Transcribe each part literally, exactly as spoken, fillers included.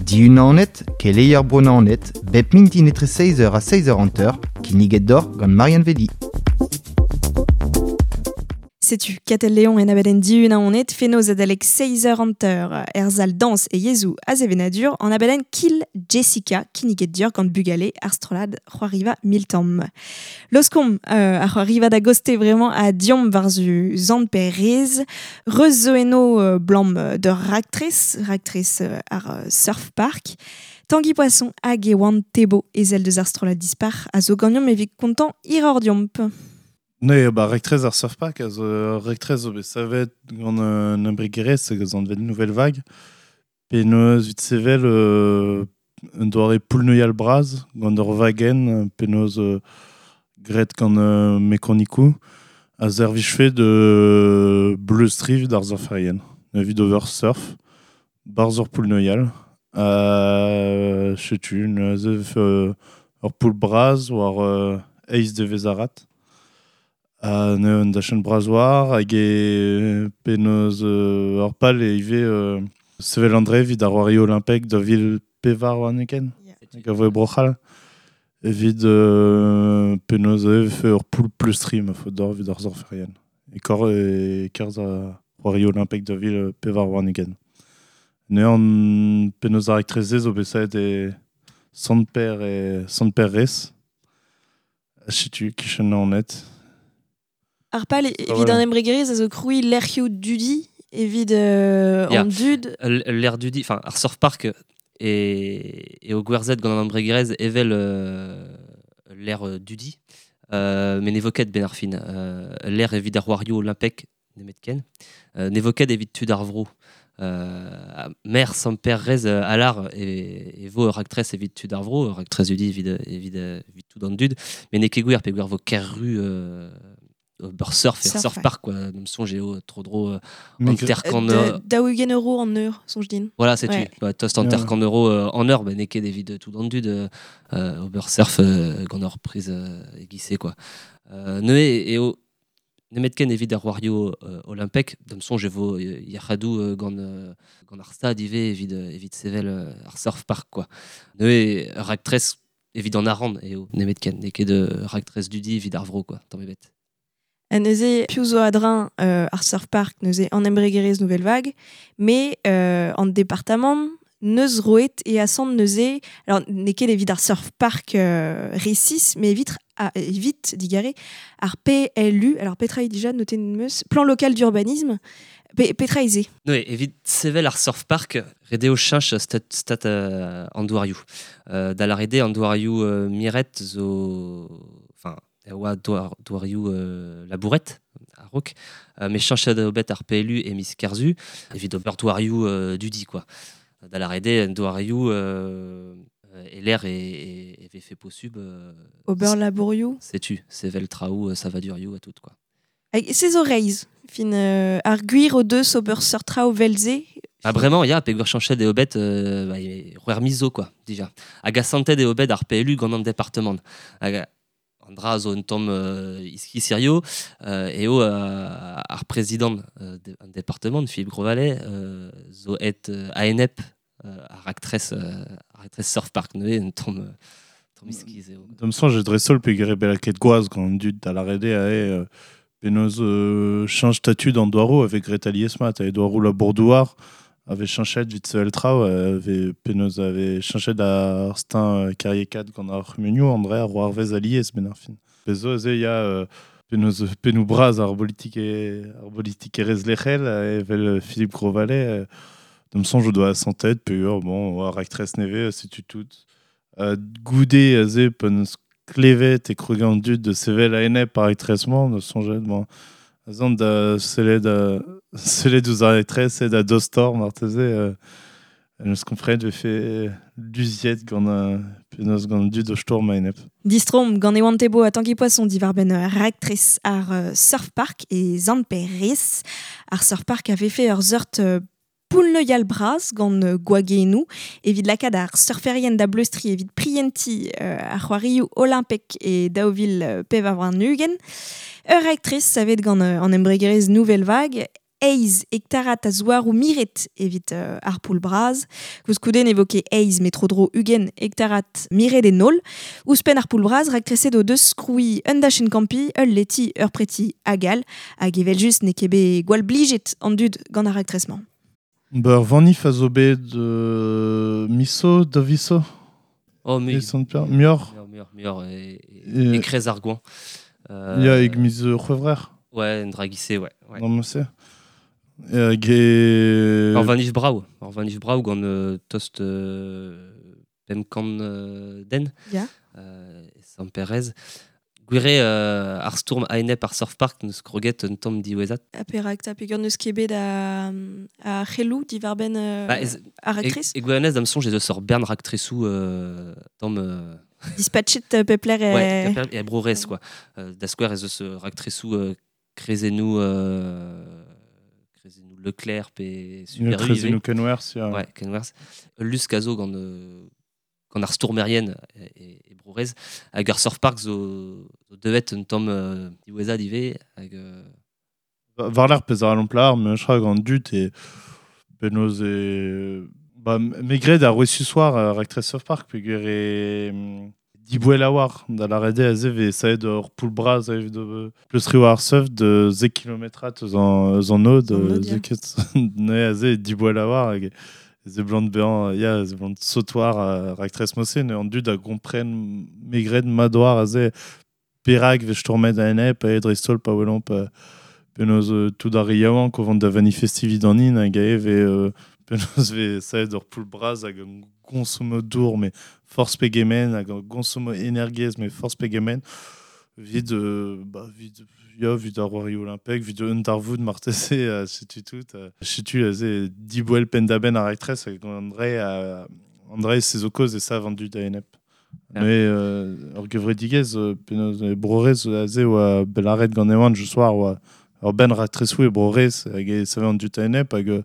Diunaonet, Keleier Bonaonet, Bep Minti netre seiz eur à seiz eur hanter, Kiniget d'or gant Marianne Vedi. Setu, Katel Léon en abaden diunaonet, fenoz adalek seiz eur hanter, Erzal Dans et Yezu a zevenadur, en abaden Kill Jessica, Kiniget d'or gant Bugale, Arstrolad, Roariva Miltom. Loskom, euh, a Roariva d'agoste vraiment à Diom varzu Zand Perez, Rezoeno euh, Blam de Ractrice, Ractrice euh, ar euh, Surf Park, Tanguy Poisson, hag e oant tebo ezel deus Arstrolad dispar, a zo gagnon evik kontant irordiomp. Ne, ba rectrez ar surf park, az euh, rectrez zo bet savet gant euh, un brigeret, c'est gant an vet nouvelle vague. Pe neus vit sevel euh, un doare poulneuial braz, gant ur vagen, pe neus euh, gret gant euh, mekanikou, a zervich fet de bleustriv d'ar zaferien. Ne vid over surf, barz ur poulneuial. Euh, chetu, ne zev euh, ur poul braz war euh, eiz de vezarat. Uh, ne un dachenn brazoar hag e penaos uh, ur pal e ive uh, sevel André vid ar Roari Olympek da vil pevar war nuken hag a voe brochal evit uh, penaos ev ur poul pleustri ma faute d'or vid ar zorferien e kor e kerz a Roari Olympek da vil pevar war nuken ne an penaos ar ektreze zo besaet e Sandper e Sandper res a chitu kichen an net. Ar pal, evit an embregerez a zo kroui l'erc'hioù dudi, evit euh, Yeah. an dud. L'air dudi, enfin, ar surf park et, et au gwerzet gant an embregerez evel euh, l'air euh, dudi, euh, mais nevoket ben ar fin. Euh, l'air evit ar Roario Olympek nemet ken, euh, nevoket evit tud ar vro. Euh, mer samper rez euh, alar e, e vo ur raktrez evit tud ar vro, ur raktrez dudi evit, evit, evit tud an dud, mais ne ket gwer pe gwer vo kerru euh, Beur surf et Surf, surf ouais. park quoi, nom son géo trop drôle euh, Mais en que- terre qu'en Euh, euh, Daougen euro en eur, sonj din. voilà c'est Ouais. tu bah, toast en Ouais. terre qu'en euro euh, en heure ben n'est des vides tout dans le dud euh, euh, au beurre surf euh, qu'on a reprise euh, aiguissé quoi euh, ne et au ne mettent qu'un évid Roario euh, Olympek nom son je vaux yachadou euh, gant euh, gant ar stade ivé évid évid sevel euh, ar surf park quoi ne et raktres évid en arande et au ne mettent qu'un n'est que de raktres dudi évid arvro quoi tant mes bêtes. En neuze piouzo adrin euh, ar surf park neuze an embregerez nouvelle vague, mais euh, en département neus roet et à son neuze, alors n'est ket evit ar surf park euh, récis, mais évite à évite digare ar P L U, alors petra déjà noté meus, plan local d'urbanisme, Pe- petra eze. Oui, évite sevel ar surf park rede au chinch stat stat euh, an douariou. Euh, da la rede an douariou euh, miret zo enfin oa douar- douariou euh, la bourrette à roc euh, mais chinch da obet ar P L U et mis kerzu évite ober douariou euh, dudi quoi. Da la rede an douariou euh, et l'air est est fait possible euh, Ober labouriou. c'est tu sevel traou ça va duriou à tout quoi. Avec ses oreilles, fin euh, ar guir o deus ober sortra o velze. Ah vraiment, il y a Pégur Chanchet des Obet, euh, bah, Rouer Miso quoi, déjà. Aga Santé des Obet ar P L U gant an département. Aga Andra zo un tom euh, iski sirio, euh, et au euh, ar président euh, de, un département, Philippe Grosvalet, euh, zo et euh, A N E P, euh, ar actrice, euh, ar actrice surf park, ne un tom, euh, tom iski zeo. Dam son je dressol pe gere bel ket goaz gant dud da la rede a e euh, penaos euh, change statut dans Doaro avec Greta Liesmat et Doaro la Bourdouar avait changé vite seul trao avait penaos avait changé da stin carrier quatre gant ar Rumenio André Roar vez alies ben ar fin pezo ze ya euh, penaos penou braz ar politique et ar politique et rez lechel et vel Philippe Grosvalet euh, dam son je dois sans tête pe ur bon war actrice neve si tu tout euh, goudé a ze penaos klevet e krugant dud de sevel a ene par etresement de son jet bon azan da seled a seled ouz ar etres e da dostor marteze euh, neus kompred ve fe luziet gant a penaos gant dud o storm a enep. Distrom, gant e wantebo a Tanguy Poisson divar ben euh, rectrice ar euh, surf park et Zand Perez. Ar surf park avait fait ur zeurt euh, poulneuial braz gant euh, gwagenou, evit lakad ar surferien da bleustri evit prienti euh, ar Roariou Olympek et daovil euh, pev a vran nugen. Ur rectrice savet gant euh, an embregerez nouvelle vague, eiz hectarat a zoar ou miret evit uh, ar poul braz. Gouskouden évoqué eiz metrodro ugen hectarat miret et nol. Ouspen ar poul braz rak treset o deus skroui un dachin kampi, ul leti ur preti agal, hag evel just ne kebe gwal blijet an dud gant ar rak tresman. Beur vanif a zo bet de miso, da viso. Oh, mais... Mior. Mior, mior, mior. Et, et, et krez ar gouan. Euh... Ya eg miz c'hevrer. Ouais, un dragissé, ouais. ouais. Non, mais c'est. Euh, ge... Or vanif brau. Or vanif brau gant euh, tost euh, pemkan euh, den. Ya. Euh, San Perez. Gwire euh, ar stourm aenep ar surfpark neus kroget un tom diwezat. Aperak ta pegur neus kebet a, a chelou diverben euh, bah, ez, ar actrice. E, e gwenez dam sonj eus ur bern raktresou euh, tom... Euh, Dispatchet uh, pepler e... Ouais, pepler e brorez, quoi. Euh, da skouer ez eus raktresou euh, krezenou... Euh, krezenou Leclerc pe Super U. Krezenou Kenwers, ya. Ouais, Kenwers. Lus kazo gant... Euh, gant ar stourmerien e, e brorez, hag ar surfpark zo, zo devet un tom euh, diwezat ive, hag... Euh... Var l'ar pez ar alamplar, me chra gant dut e penoz e... Ba, megret ar wesu soar ar aktres surfpark, peogwir e... dibouel a war, da la rede a zev e saet ur poul braz a ev de pleus rio ar seuf de ze kilometrat eus an, eus an od, ze ket ne a ze dibouel a war, hag ze blant behan, ya, ze blant sautoir ar aktres mosse, ne an dud a gompren megret madoar a ze perak ve stormet a enep, a edristol pa welamp, penoz tout ar yaouan ko vant da vanifestivid an in, hag a ev e... Penoz ve saet ur poul braz hag an gonsomo dour, me force pegemen, hag an gonsomo energiez, me force pegemen, vid, euh, bah, vid, ya, vid ar oari olimpek, vid un darvoud martese, a setu tout, a setu a ze dibouel pendaben ar aktres, hag André, a, André se zo koz e sa vendu da enep. Yeah. Me euh, ur gevredigez, penoz e brorez a ze oa belaret gant ewan je soar, oa ur ben raktresou e brorez, hag e sa vendu da enep, hag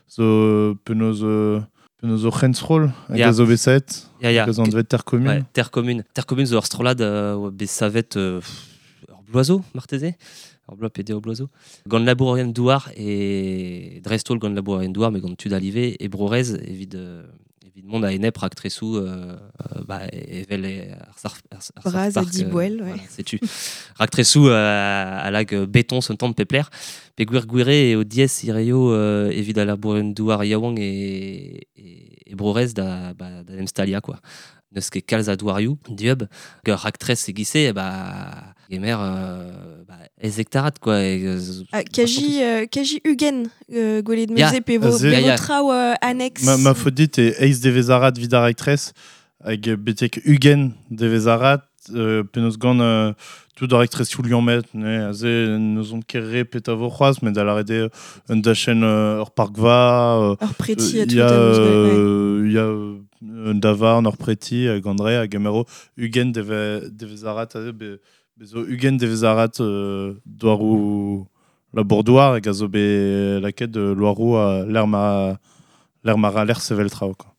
zo penoz penoz o c'hensrol hag a zo besaet ya ya hag a dvet terre commune. Ouais, terre commune terre commune zo ur strolad euh, be savet euh, ur bloazo marteze ur bloa pede o bloazo gant labourien douar e drestol gant labourien douar me gant tud alive e brorez evit euh, evit mont a enep raktresou euh, bah evel ar sarf ar braz a dibouel, ouais. Voilà, setu raktresou euh, a lag béton son temps de pepler pe gwir gwire e o diez ireio euh, evit a labourien douar yaouang e, e, e brorez da, bah, da Nemstalia, quoi. Neus ket kalz a douarioù, diub, gant raktres e gise, bah, gemer euh, bah, ez hectarat, quoi. E, ah, kaji, euh, kaji ugen euh, gwelet meze yeah. pe vo, Aze, pe vo yeah. trao euh, annex. Ma, ma faute dit e eiz devezarat vid ar aktres hag betek ugen devezarat euh, penoz gant euh, tout ar aktresiou liammet, ne, a ze neus on kerre pet a vo c'hoaz, met da la rede un dachen euh, ur parkva, Ur preti euh, a tout ya, a neus, ouais. euh, ya un dava, un ur preti, hag André, hag emero ugen deve, devezarat, a ze be, bezo ugen devezarat euh, doarou la bourdoir, hag a zo be laket de loarou a l'er ma l'er mar a l'er sevel trao, quoi.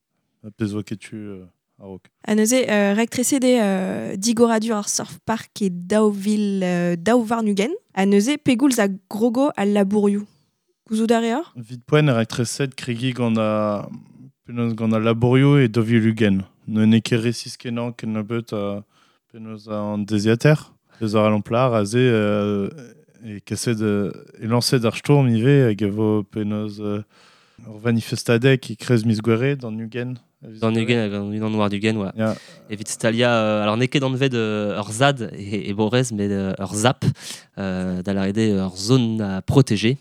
A pezo ketu euh, a rok. A neuze, euh, raktresede euh, digoradur ar surfpark e daouvil euh, daouvarnugen. A neuze, pegoulz a grogo al labourioù. Gouzout d'areor? Vid poen er aktrezet krigi gant a penoz gant a laborio e dovil ugen. Ne ne ket resis kenan ken na beut a penoz a an deziater. Eus ar alamplar a ze euh, e kaset euh, e lancet ar stourm ive hag e vo penoz euh, ur vanifestadek e krez miz gwere dan ugen. Dans Nugen, dans une noir du Gen, ouais. Yeah. Et vite Stalia, euh, alors n'est dans le ved ur zad et, et Borez, mais ur zap, euh, dans la rede ur zone à protéger.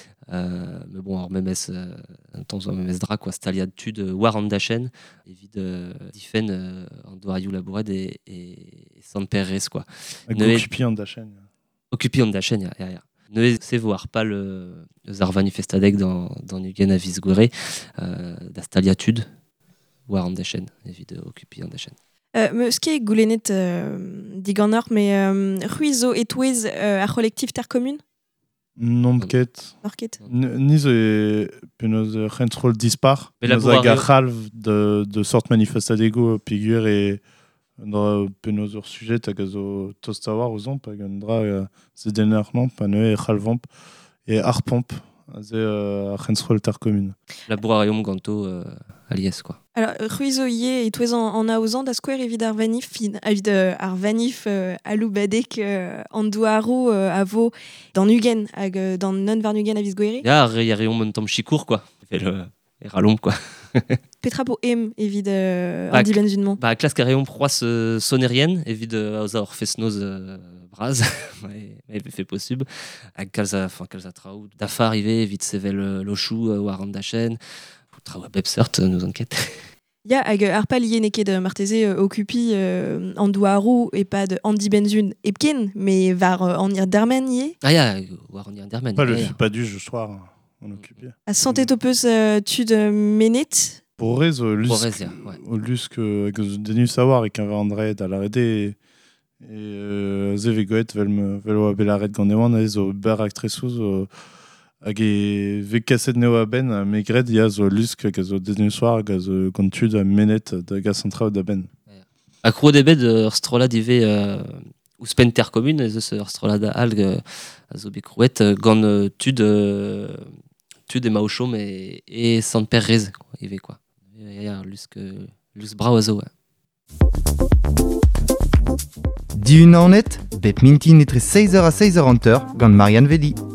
Euh, mais bon, alors même est euh, un temps même est dra quoi, Stalia tud war an dachen, et vide euh, difen euh, en doariou laboured et et San Perez quoi. Occupi an dachen. Occupi an dachen, ya ya ya. Ne c'est voir pas le zar vanifestadek dans dans Nugen à Visgore, euh, da Stalia tud. War an dechen, evit occupi an dechen. Euh, Meus ket goulennet euh, digant ur, mais euh, ruizo et touez euh, ar collectif terre commune? Non ket. Nor ket. Niz e penoz c'hensrol dispar. Penaos hag ar c'halv de, de sort manifestadego pigur e dra penoz ur sujet hag a zo tost a war o zomp hag an dra zedenn ar lamp, an e c'halvamp e ar pomp. Aze euh, ar c'henstrol tar commune. Labourarium ganto euh, à Liès, quoi. Alors, ruizo ie et touez en, en aozan da square evit ar vanif, fin, evit euh, ar vanif euh, alou badek euh, an douarou euh, a vo dans Nugen, hag euh, dans non var Nugen a vis goere. Ya, re ya reom un tamm chikour, quoi. Fait le... Et ralom, quoi. Petra po em evit euh, Bah, an dibensunman. Bah, klask a reom proas euh, sonérienne, evit euh, aoza ur festnoz euh, braz, mais fait possible. Hag kalza, enfin, kalza traoù. Dafa arrivé, evit sevel euh, lochou, euh, war an da chen. Traoù a bepsert, euh, nous enquête. Ya, hag euh, ar pal ie neket de marteze euh, occupi euh, an douarou et pas de Andy Benzun epken, mais var euh, an ir dermen ie. Ah ya, war an ir dermen. Pas le ya, ya. fut pas du je soir on occupé. A santet o peus euh, tud euh, menet. Pour rez o lusk Pour rez, ya, ouais. o lusk euh, hag denu savoir et qu'un va andret à l'arrêté et euh, ze vegoet vel me vel o belaret gant ewan ez o ber actressouz o hag e ve kaset neo a ben a megret ya zo lusk hag zo denu soir hag zo gant tud a menet da ga centra da ben. A kro debet ur strola dive euh, ou spenter commune, ez eus ur strola da alg euh, a zo bet krouet euh, gant euh, tud euh, tud e maochom et, et sant per rez, quoi, ive, quoi. Ya, ya, lusk, euh, lusk brao a zo, ouais. Di unaonet, bet mintin etre seiz eur a seiz eur hanter gant Marianne Veli.